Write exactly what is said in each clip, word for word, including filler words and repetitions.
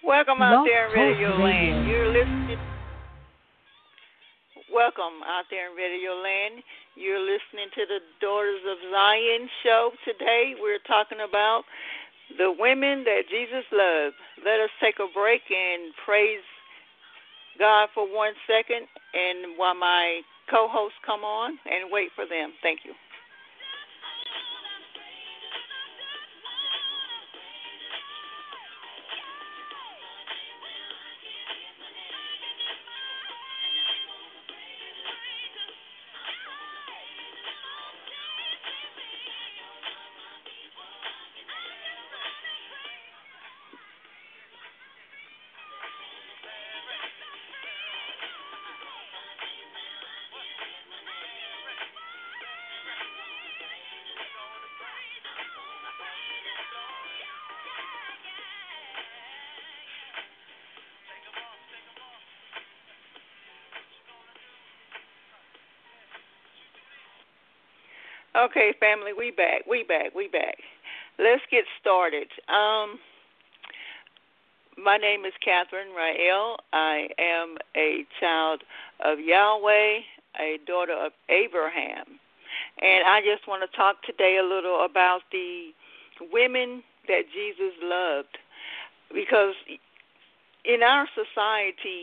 Welcome out Blog there in Talk Radio Land. Radio. You're listening. Welcome out there in Radio Land. You're listening to the Daughters of Zion show. Today we're talking about the women that Jesus loved. Let us take a break and praise God for one second, and while my co-hosts come on, and wait for them. Thank you. Okay, family, we back, we back, we back. Let's get started. Um, my name is Catherine Rael. I am a child of Yahweh, a daughter of Abraham. And I just want to talk today a little about the women that Jesus loved. Because in our society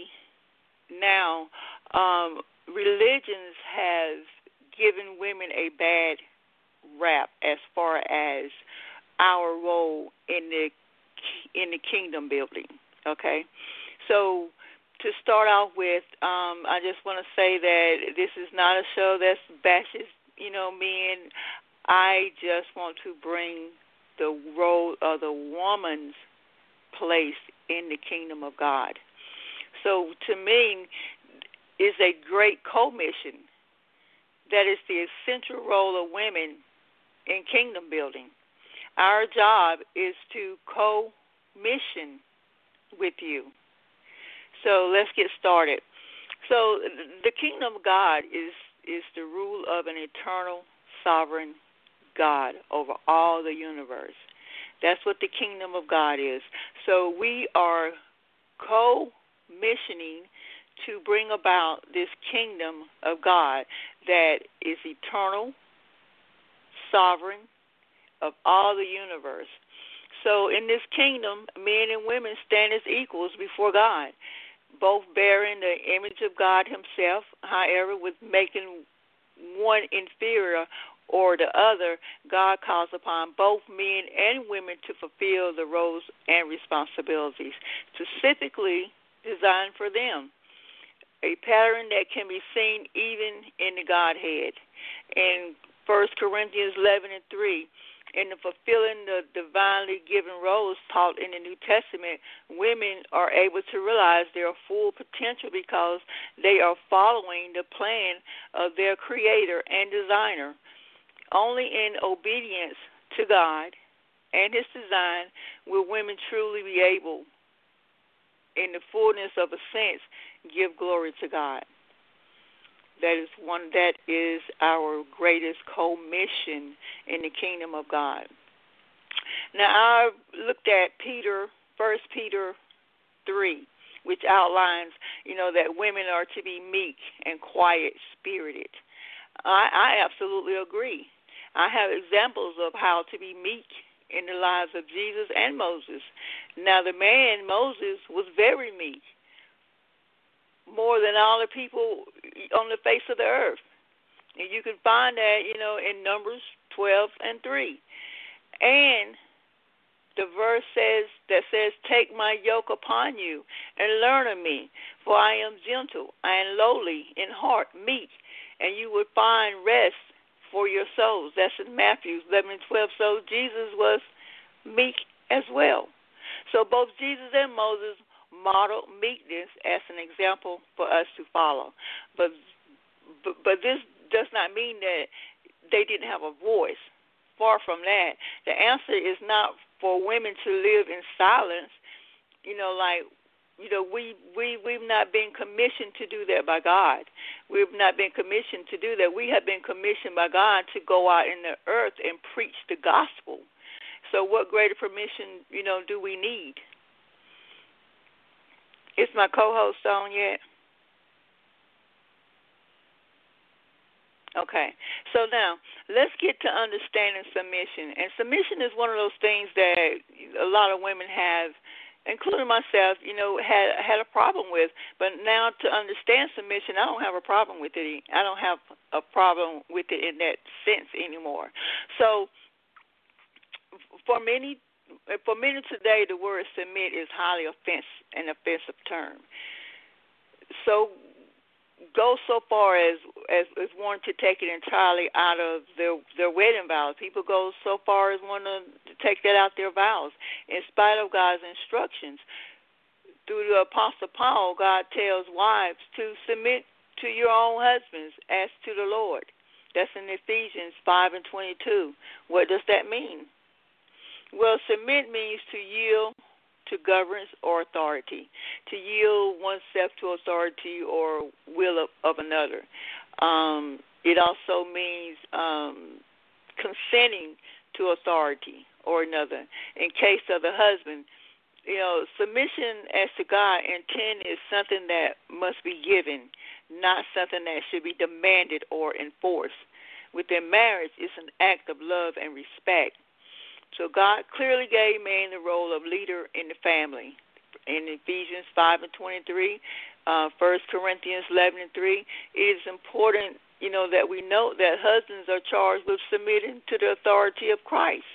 now, um, religions has given women a bad rap as far as our role in the in the kingdom building. Okay, so to start off with, um, I just want to say that this is not a show that bashes, you know, men. I just want to bring the role of the woman's place in the kingdom of God. So to me, is a great commission. That is the essential role of women in kingdom building. Our job is to co-mission with you. So let's get started. So the kingdom of God is, is the rule of an eternal, sovereign God over all the universe. That's what the kingdom of God is. So we are co-missioning to bring about this kingdom of God that is eternal, sovereign, of all the universe. So in this kingdom, men and women stand as equals before God, both bearing the image of God himself. However, with making one inferior or the other, God calls upon both men and women to fulfill the roles and responsibilities specifically designed for them. A pattern that can be seen even in the Godhead. In First Corinthians eleven and three, in the fulfilling the divinely given roles taught in the New Testament, women are able to realize their full potential because they are following the plan of their creator and designer. Only in obedience to God and his design will women truly be able, in the fullness of a sense, give glory to God. That is one that is our greatest commission in the kingdom of God. Now I looked at Peter, First Peter three, which outlines, you know, that women are to be meek and quiet spirited. I, I absolutely agree. I have examples of how to be meek in the lives of Jesus and Moses. Now the man Moses was very meek, more than all the people on the face of the earth. And you can find that, you know, in Numbers twelve and three. And the verse says that says, "Take my yoke upon you and learn of me, for I am gentle and lowly in heart, meek, and you will find rest for your souls." That's in Matthew eleven and twelve. So Jesus was meek as well. So both Jesus and Moses model meekness as an example for us to follow. But, but but this does not mean that they didn't have a voice. Far from that. The answer is not for women to live in silence. You know, like, you know, we, we, we've not been commissioned to do that by God. We've not been commissioned to do that. We have been commissioned by God to go out in the earth and preach the gospel. So what greater permission, you know, do we need? my co-host on yet? Okay. So now, let's get to understanding submission. And submission is one of those things that a lot of women have, including myself, you know, had had a problem with. But now to understand submission, I don't have a problem with it. I don't have a problem with it in that sense anymore. So for many for many today, the word submit is highly offensive, an offensive term. So go so far as, as as wanting to take it entirely out of their their wedding vows. People go so far as wanting to take that out their vows, in spite of God's instructions. Through the Apostle Paul, God tells wives to submit to your own husbands as to the Lord. That's in Ephesians five and twenty-two. What does that mean? Well, submit means to yield to governance or authority, to yield oneself to authority or will of, of another. Um, it also means um, consenting to authority or another. In case of the husband, you know, submission as to God intent is something that must be given, not something that should be demanded or enforced. Within marriage, it's an act of love and respect. So God clearly gave man the role of leader in the family. In Ephesians five and twenty-three, uh, First Corinthians eleven and three, it is important, you know, that we note that husbands are charged with submitting to the authority of Christ.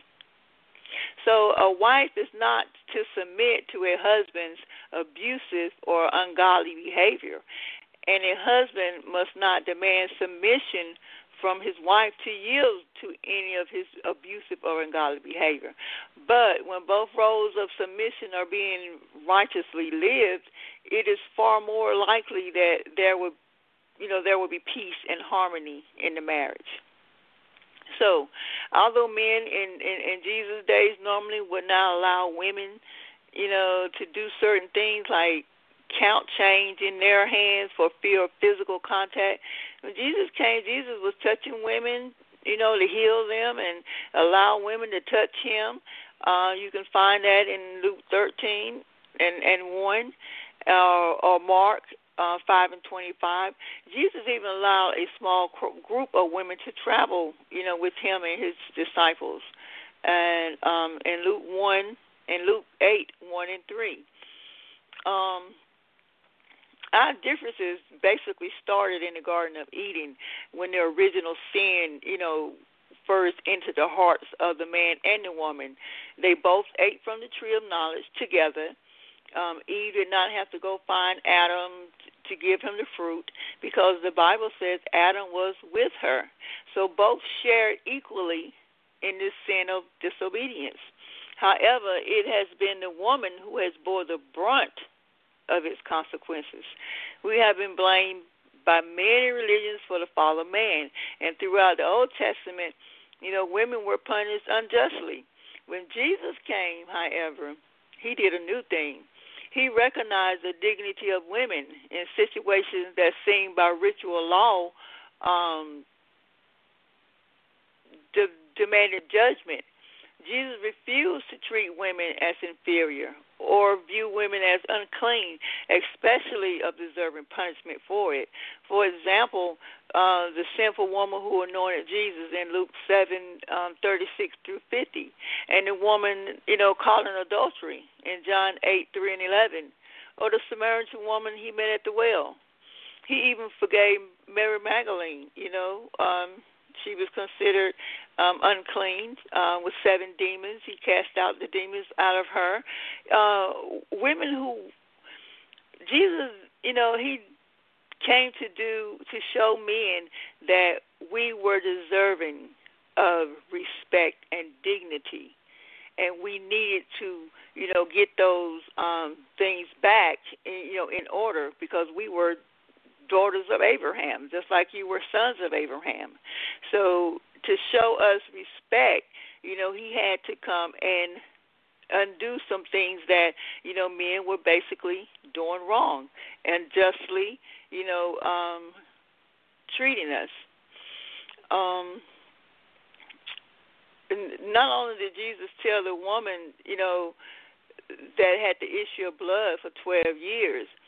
So a wife is not to submit to a husband's abusive or ungodly behavior, and a husband must not demand submission from his wife to yield to any of his abusive or ungodly behavior. But when both roles of submission are being righteously lived, it is far more likely that there will, you know, there will be peace and harmony in the marriage. So, although men in, in, in Jesus' days normally would not allow women, you know, to do certain things like count change in their hands for fear of physical contact, when Jesus came, Jesus was touching women, you know, to heal them and allow women to touch him. Uh, you can find that in Luke thirteen and, and one, uh, or Mark uh, five and twenty-five. Jesus even allowed a small group of women to travel, you know, with him and his disciples. And um, in Luke one and Luke eight, one and three. Um, Our differences basically started in the Garden of Eden when the original sin, you know, first entered the hearts of the man and the woman. They both ate from the tree of knowledge together. Um, Eve did not have to go find Adam to give him the fruit because the Bible says Adam was with her. So both shared equally in this sin of disobedience. However, it has been the woman who has bore the brunt of its consequences. We have been blamed by many religions for the fall of man, and throughout the Old Testament, you know, women were punished unjustly. When Jesus came, however, he did a new thing. He recognized the dignity of women in situations that seemed by ritual law um, de- demanded judgment. Jesus refused to treat women as inferior or view women as unclean, especially of deserving punishment for it. For example, uh, the sinful woman who anointed Jesus in Luke seven, um, thirty-six through fifty, and the woman, you know, caught in adultery in John eight, three and eleven, or the Samaritan woman he met at the well. He even forgave Mary Magdalene, you know, um, she was considered um, unclean uh, with seven demons. He cast out the demons out of her. Uh, women who, Jesus, you know, he came to do, to show men that we were deserving of respect and dignity. And we needed to, you know, get those um, things back, you know, in order because we were daughters of Abraham, just like you were sons of Abraham. So to show us respect, you know, he had to come and undo some things that, you know, men were basically doing wrong and justly, you know, um, treating us. Um, not only did Jesus tell the woman, you know, that had the issue of blood for twelve years,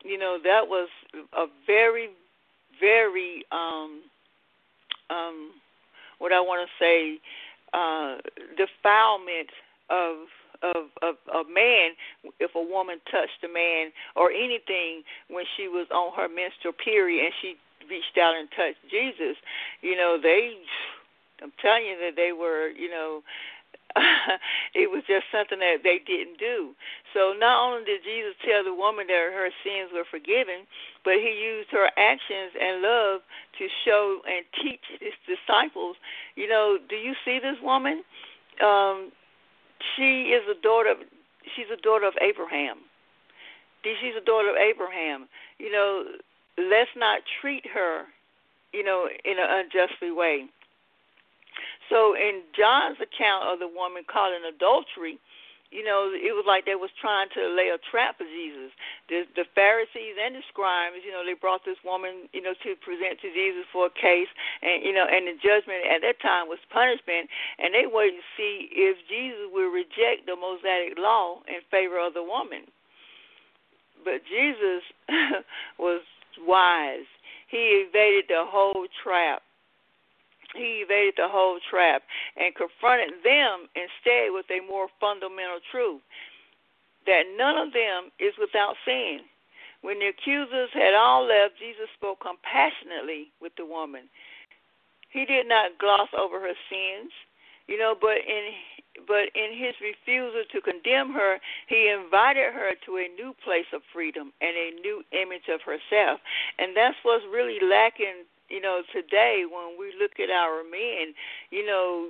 you know, that was a very, very, um, um, what I want to say, uh, defilement of of, of of man if a woman touched a man or anything when she was on her menstrual period and she reached out and touched Jesus. You know, they, I'm telling you that they were, you know, it was just something that they didn't do. So not only did Jesus tell the woman that her sins were forgiven, but he used her actions and love to show and teach his disciples. You know, do you see this woman? Um, she is a daughter of, she's a daughter of Abraham. She's a daughter of Abraham. You know, let's not treat her, you know, in an unjustly way. So in John's account of the woman caught in adultery, you know, it was like they was trying to lay a trap for Jesus. The, the Pharisees and the scribes, you know, they brought this woman, you know, to present to Jesus for a case, and you know, and the judgment at that time was punishment, and they waited to see if Jesus would reject the Mosaic law in favor of the woman. But Jesus was wise. He evaded the whole trap. He evaded the whole trap and confronted them instead with a more fundamental truth, that none of them is without sin. When the accusers had all left, Jesus spoke compassionately with the woman. He did not gloss over her sins, you know, but in but in his refusal to condemn her, he invited her to a new place of freedom and a new image of herself. And that's what's really lacking, you know, today when we look at our men. You know,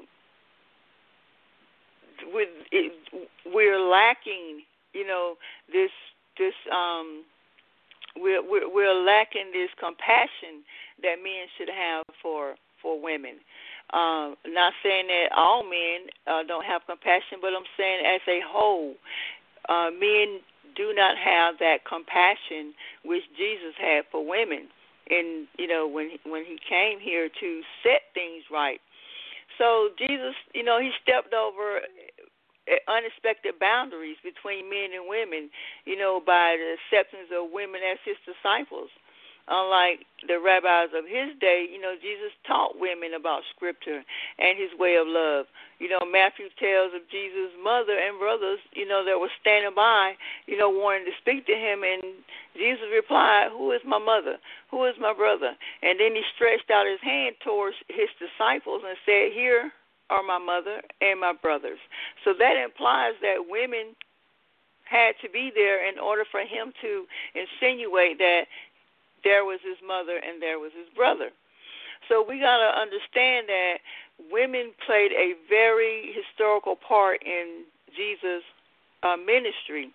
with it, we're lacking, you know, this this um we're, we're we're lacking this compassion that men should have for for women. Um, not saying that all men uh, don't have compassion, but I'm saying as a whole, uh, men do not have that compassion which Jesus had for women. And you know, when when he came here to set things right, so Jesus, you know, he stepped over unexpected boundaries between men and women, you know, by the acceptance of women as his disciples. Unlike the rabbis of his day, you know, Jesus taught women about Scripture and his way of love. You know, Matthew tells of Jesus' mother and brothers, you know, that were standing by, you know, wanting to speak to him, and Jesus replied, "Who is my mother? Who is my brother?" And then he stretched out his hand towards his disciples and said, "Here are my mother and my brothers." So that implies that women had to be there in order for him to insinuate that there was his mother and there was his brother. So we got to understand that women played a very historical part in Jesus' uh, ministry.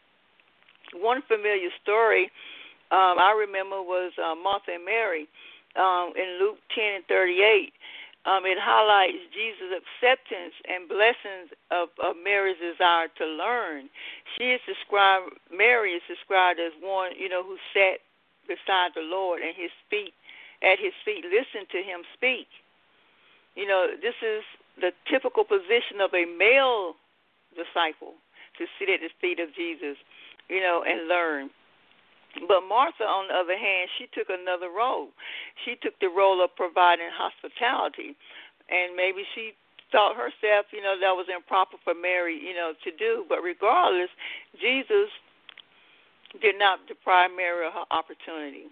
One familiar story um, I remember was uh, Martha and Mary um, in Luke ten and thirty-eight. Um, it highlights Jesus' acceptance and blessings of, of Mary's desire to learn. She is described, Mary is described as one, you know, who sat beside the Lord and his feet, at his feet, listen to him speak. You know, this is the typical position of a male disciple, to sit at the feet of Jesus, you know, and learn. But Martha, on the other hand, she took another role. She took the role of providing hospitality, and maybe she thought herself, you know, that was improper for Mary, you know, to do. But regardless, Jesus did not deprive Mary of her opportunity.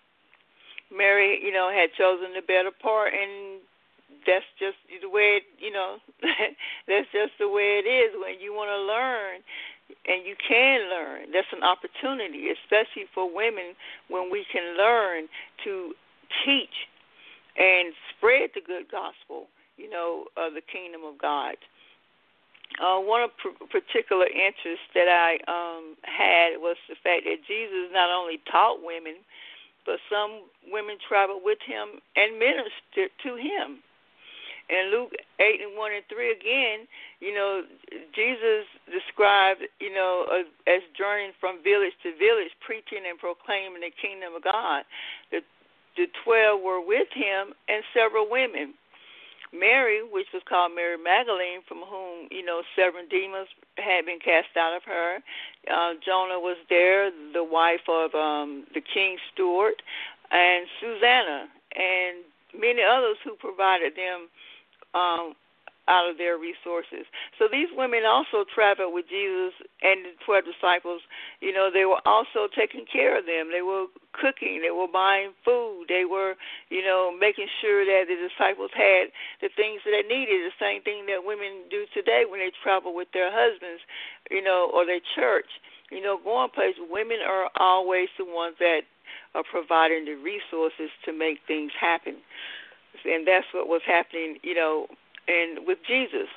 Mary, you know, had chosen the better part, and that's just the way it, you know, that's just the way it is. When you want to learn, and you can learn, that's an opportunity, especially for women, when we can learn to teach and spread the good gospel, you know, of the kingdom of God. Uh, one of pr- particular interest that I um, had was the fact that Jesus not only taught women, but some women traveled with him and ministered to him. In Luke eight and one and three again, you know, Jesus described, you know, as, as journeying from village to village, preaching and proclaiming the kingdom of God. The, the twelve were with him and several women. Mary, which was called Mary Magdalene, from whom, you know, seven demons had been cast out of her. Uh, Jonah was there, the wife of um, the king's steward, and Susanna, and many others who provided them um, out of their resources. So these women also traveled with Jesus and the twelve disciples. You know, they were also taking care of them. They were cooking. They were buying food. They were, you know, making sure that the disciples had the things that they needed, the same thing that women do today when they travel with their husbands, you know, or their church. You know, going places, women are always the ones that are providing the resources to make things happen. And that's what was happening, you know, and with Jesus.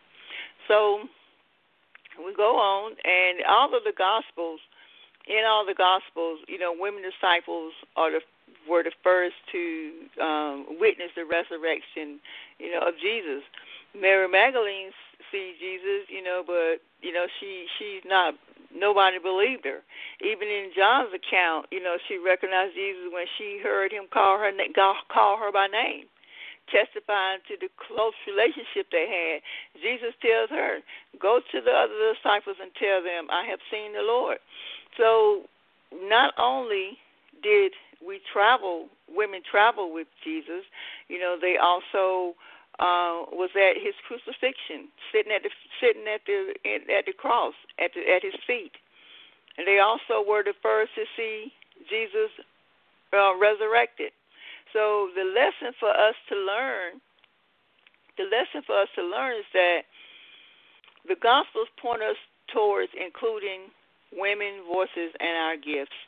So we go on, and all of the Gospels, in all the Gospels, you know, women disciples are the were the first to um, witness the resurrection, you know, of Jesus. Mary Magdalene sees Jesus, you know, but you know she she's not. Nobody believed her. Even in John's account, you know, she recognized Jesus when she heard him call her call her by name, testifying to the close relationship they had. Jesus tells her, go to the other disciples and tell them, I have seen the Lord. So not only did we travel, women travel with Jesus, you know, they also uh, was at his crucifixion, sitting at the sitting at the at the cross, at the, at his feet. And they also were the first to see Jesus uh, resurrected. So the lesson for us to learn, the lesson for us to learn is that the Gospels point us towards including women, voices, and our gifts.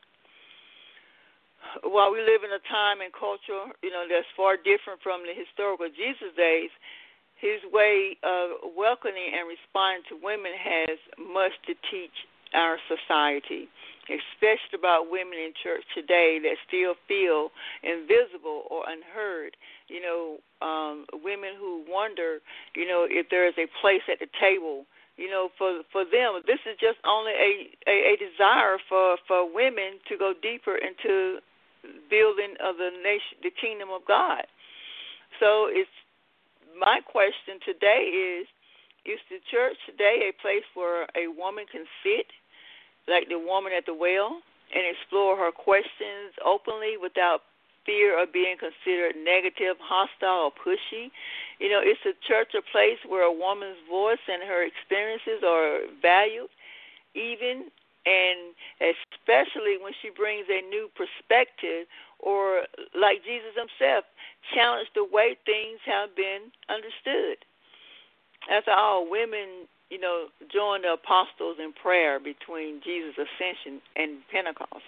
While we live in a time and culture, you know, that's far different from the historical Jesus days, his way of welcoming and responding to women has much to teach our society, especially about women in church today that still feel invisible or unheard. You know, um, women who wonder, you know, if there is a place at the table. You know, for for them, this is just only a, a, a desire for, for women to go deeper into building of the nation, the kingdom of God. So it's my question today is, is the church today a place where a woman can sit, like the woman at the well, and explore her questions openly without fear of being considered negative, hostile, or pushy? You know, it's a church a place where a woman's voice and her experiences are valued, even and especially when she brings a new perspective, or like Jesus himself, challenge the way things have been understood. After all, women, you know, joined the apostles in prayer between Jesus' ascension and Pentecost.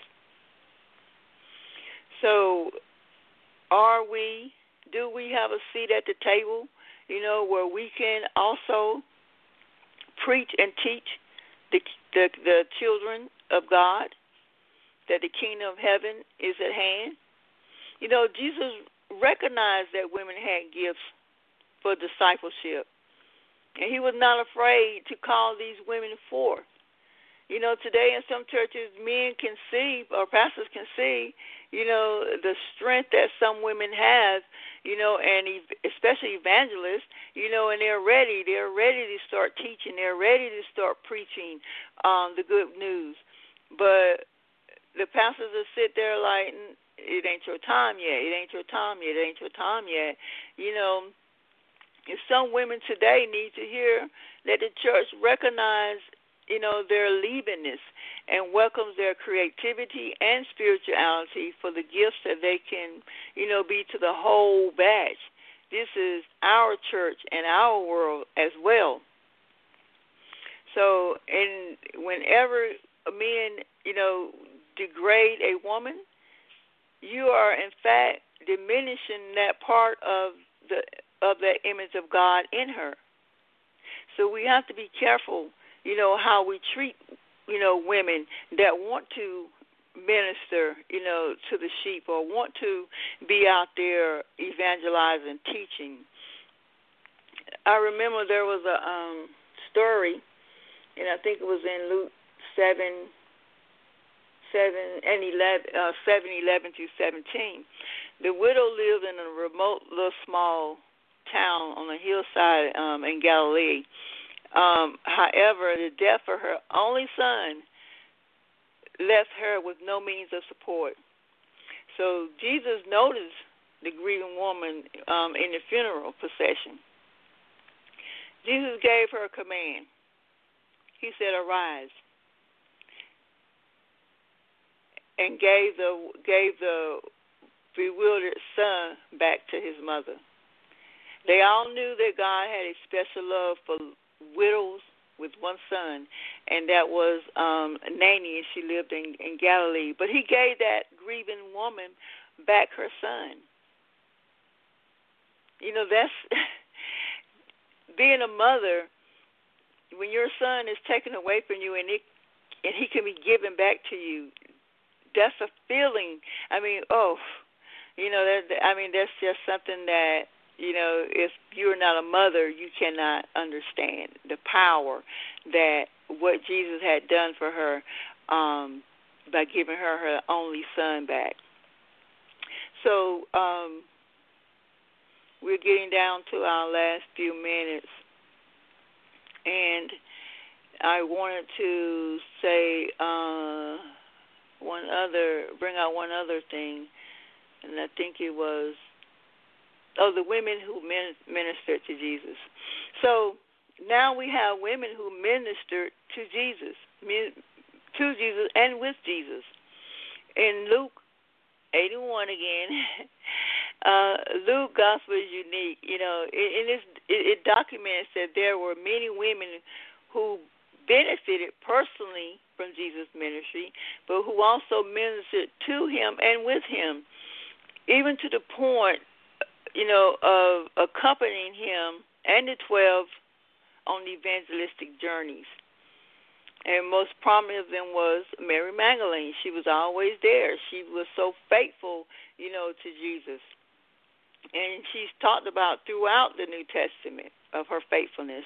So are we, do we have a seat at the table, you know, where we can also preach and teach the, the the children of God that the kingdom of heaven is at hand? You know, Jesus recognized that women had gifts for discipleship, and he was not afraid to call these women forth. You know, today in some churches, men can see, or pastors can see, you know, the strength that some women have, you know, and especially evangelists, you know, and they're ready. They're ready to start teaching. They're ready to start preaching um, the good news. But the pastors will sit there like, it ain't your time yet. It ain't your time yet. It ain't your time yet. You know, and some women today need to hear that the church recognize, you know, their leavenness and welcomes their creativity and spirituality for the gifts that they can, you know, be to the whole batch. This is our church and our world as well. So, and whenever men, you know, degrade a woman, you are in fact diminishing that part of the of that image of God in her. So we have to be careful, you know, how we treat, you know, women that want to minister, you know, to the sheep or want to be out there evangelizing, teaching. I remember there was a um, story, and I think it was in Luke seven, seven and eleven, uh, seven, eleven through seventeen. The widow lived in a remote, little, small town on a hillside um, in Galilee. Um, however, the death of her only son left her with no means of support. So Jesus noticed the grieving woman um, in the funeral procession. Jesus gave her a command. He said, "Arise," and gave the gave the bewildered son back to his mother. They all knew that God had a special love for widows with one son, and that was um, Naini, and she lived in, in Galilee. But he gave that grieving woman back her son. You know, that's being a mother. When your son is taken away from you and it and he can be given back to you, that's a feeling. I mean, oh, you know, that, I mean, that's just something that, you know, if you're not a mother, you cannot understand the power that what Jesus had done for her um, by giving her her only son back. So um, we're getting down to our last few minutes, and I wanted to say uh, one other, bring out one other thing, and I think it was, oh, the women who ministered to Jesus. So now we have women who ministered to Jesus, to Jesus and with Jesus. In Luke eighty-one again, uh, Luke gospel is unique. You know, it, it, it documents that there were many women who benefited personally from Jesus' ministry, but who also ministered to him and with him, even to the point, you know, of accompanying him and the twelve on evangelistic journeys. And most prominent of them was Mary Magdalene. She was always there. She was so faithful, you know, to Jesus. And she's talked about throughout the New Testament of her faithfulness.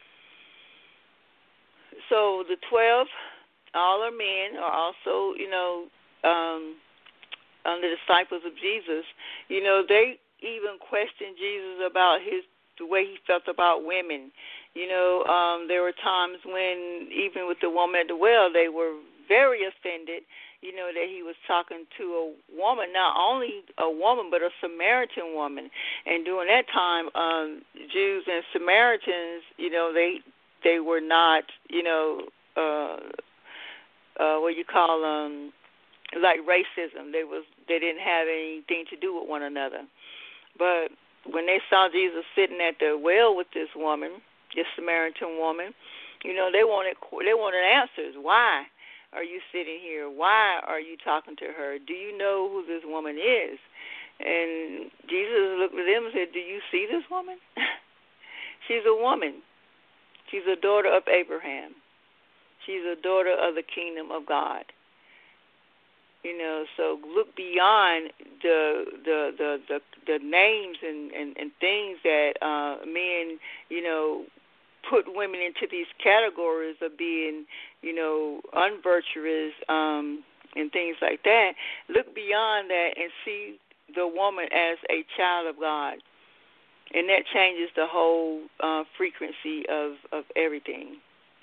So the twelve, all are men, are also, you know, um, um, the disciples of Jesus. You know, they even questioned Jesus about his the way he felt about women. You know, um, there were times when, even with the woman at the well, they were very offended, you know, that he was talking to a woman, not only a woman, but a Samaritan woman. And during that time, um, Jews and Samaritans, you know, they they were not, you know, uh, uh, what you call um, like racism. They was they didn't have anything to do with one another. But when they saw Jesus sitting at the well with this woman, this Samaritan woman, you know, they wanted they wanted answers. Why are you sitting here? Why are you talking to her? Do you know who this woman is? And Jesus looked at them and said, do you see this woman? She's a woman. She's a daughter of Abraham. She's a daughter of the kingdom of God. You know, so look beyond the the the the, the names and, and, and things that uh, men, you know, put women into these categories of being, you know, unvirtuous um, and things like that. Look beyond that and see the woman as a child of God, and that changes the whole uh, frequency of, of everything.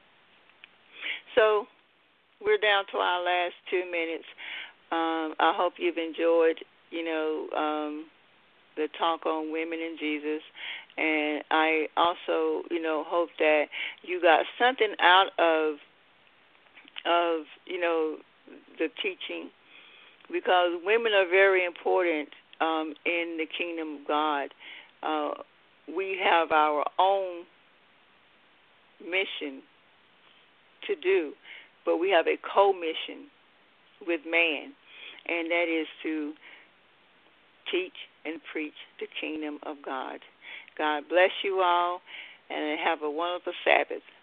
So we're down to our last two minutes. Um, I hope you've enjoyed, you know, um, the talk on women and Jesus. And I also, you know, hope that you got something out of, of you know, the teaching, because women are very important um, in the kingdom of God. Uh, we have our own mission to do, but we have a co-mission with man, and that is to teach and preach the kingdom of God. God bless you all, and have a wonderful Sabbath.